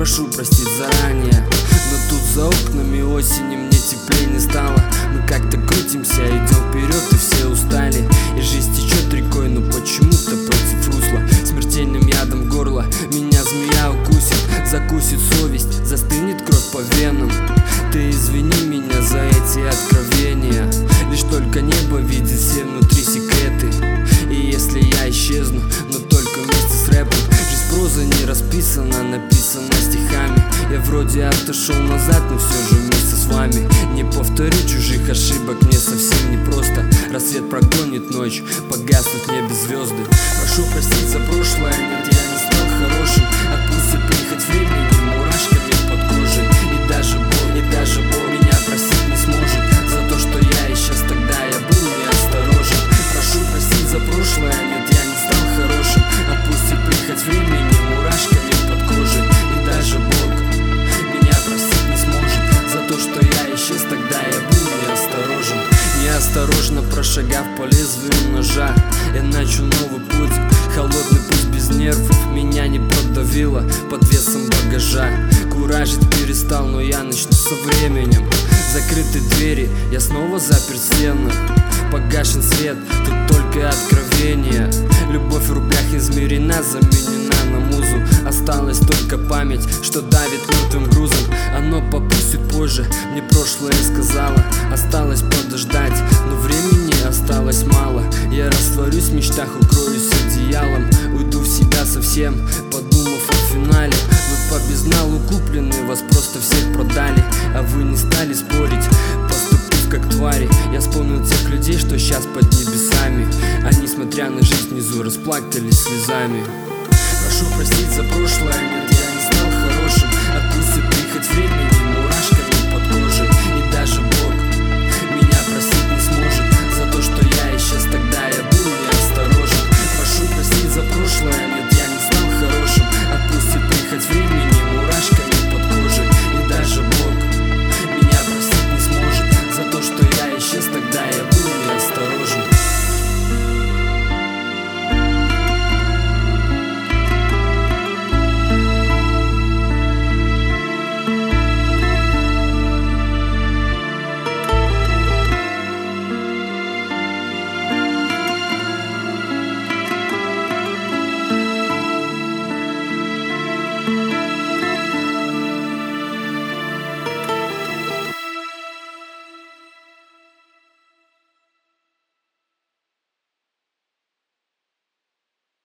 прошу простить заранее. Но тут за окнами осени мне теплее не стало. Мы как-то крутимся, идем вперед и все устали. И жизнь течет рекой, но почему-то против русла. Смертельным ядом горло меня змея укусит. Закусит совесть, застынет кровь по венам. Ты извини меня за эти откровения. Лишь только небо видит все внутри секреты. И если я исчезну, но только вместе с рэпом. Жизнь проза не расписана, написана стихами. Я вроде отошел назад, но все же вместе с вами. Не повторю чужих ошибок, мне совсем не просто. Рассвет прогонит ночь, погаснут в небе звезды. Прошу простить за прошлое, нет, я не стал хорошим. Отпустит прихоть времени мурашками под кожей. И даже боль меня простить не сможет за то, что я исчез тогда, я был неосторожен. Прошу простить за прошлое, нет, я не стал хорошим. Отпустит прихоть времени мурашками под кожей. И даже Бог меня простить не сможет за то, что я исчез тогда, я был неосторожен. Неосторожно прошагав по лезвию ножа, я начал новый путь, холодный путь без нервов. Меня не подавило под весом багажа. Куражить перестал, но я начну со временем. Закрыты двери, я снова запер стены. Погашен свет, тут только откровение. Любовь в рублях измерена, заменена на музу. Осталась только память, что давит мертвым грузом. Оно попустит позже, мне прошлое сказала. Осталось подождать, но времени осталось мало. Я растворюсь в мечтах, укроюсь одеялом. Уйду в себя совсем, подумав о финале. Вы по безналу куплены, вас просто всех продали. А вы не стали спорить, поступив как твари. Я вспомнил тех людей, что сейчас под небесами. Они, смотря на жизнь внизу, расплакались слезами. Прошу простить за прошлое.